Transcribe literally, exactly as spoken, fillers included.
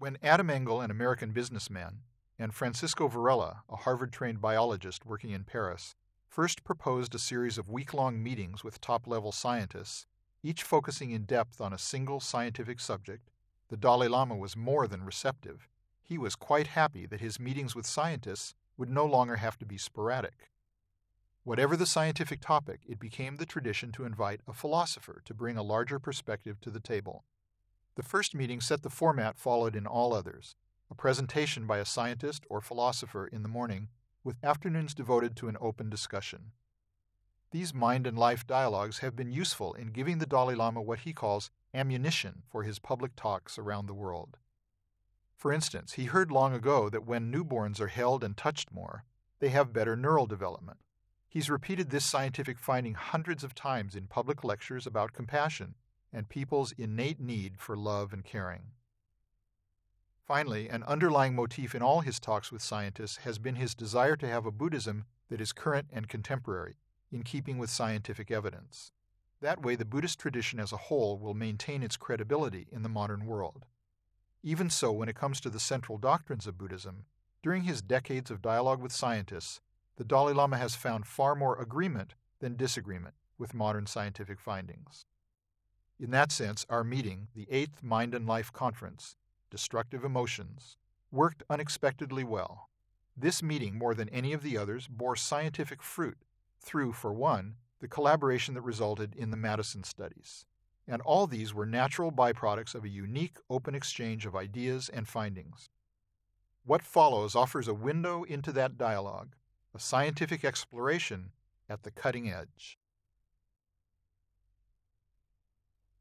When Adam Engel, an American businessman, and Francisco Varela, a Harvard-trained biologist working in Paris, first proposed a series of week-long meetings with top-level scientists, each focusing in depth on a single scientific subject, the Dalai Lama was more than receptive. He was quite happy that his meetings with scientists would no longer have to be sporadic. Whatever the scientific topic, it became the tradition to invite a philosopher to bring a larger perspective to the table. The first meeting set the format followed in all others, a presentation by a scientist or philosopher in the morning, with afternoons devoted to an open discussion. These mind and life dialogues have been useful in giving the Dalai Lama what he calls ammunition for his public talks around the world. For instance, he heard long ago that when newborns are held and touched more, they have better neural development. He's repeated this scientific finding hundreds of times in public lectures about compassion and people's innate need for love and caring. Finally, an underlying motif in all his talks with scientists has been his desire to have a Buddhism that is current and contemporary, in keeping with scientific evidence. That way, the Buddhist tradition as a whole will maintain its credibility in the modern world. Even so, when it comes to the central doctrines of Buddhism, during his decades of dialogue with scientists, the Dalai Lama has found far more agreement than disagreement with modern scientific findings. In that sense, our meeting, the eighth Mind and Life Conference, Destructive Emotions, worked unexpectedly well. This meeting, more than any of the others, bore scientific fruit through, for one, the collaboration that resulted in the Madison studies. And all these were natural byproducts of a unique, open exchange of ideas and findings. What follows offers a window into that dialogue, a scientific exploration at the cutting edge.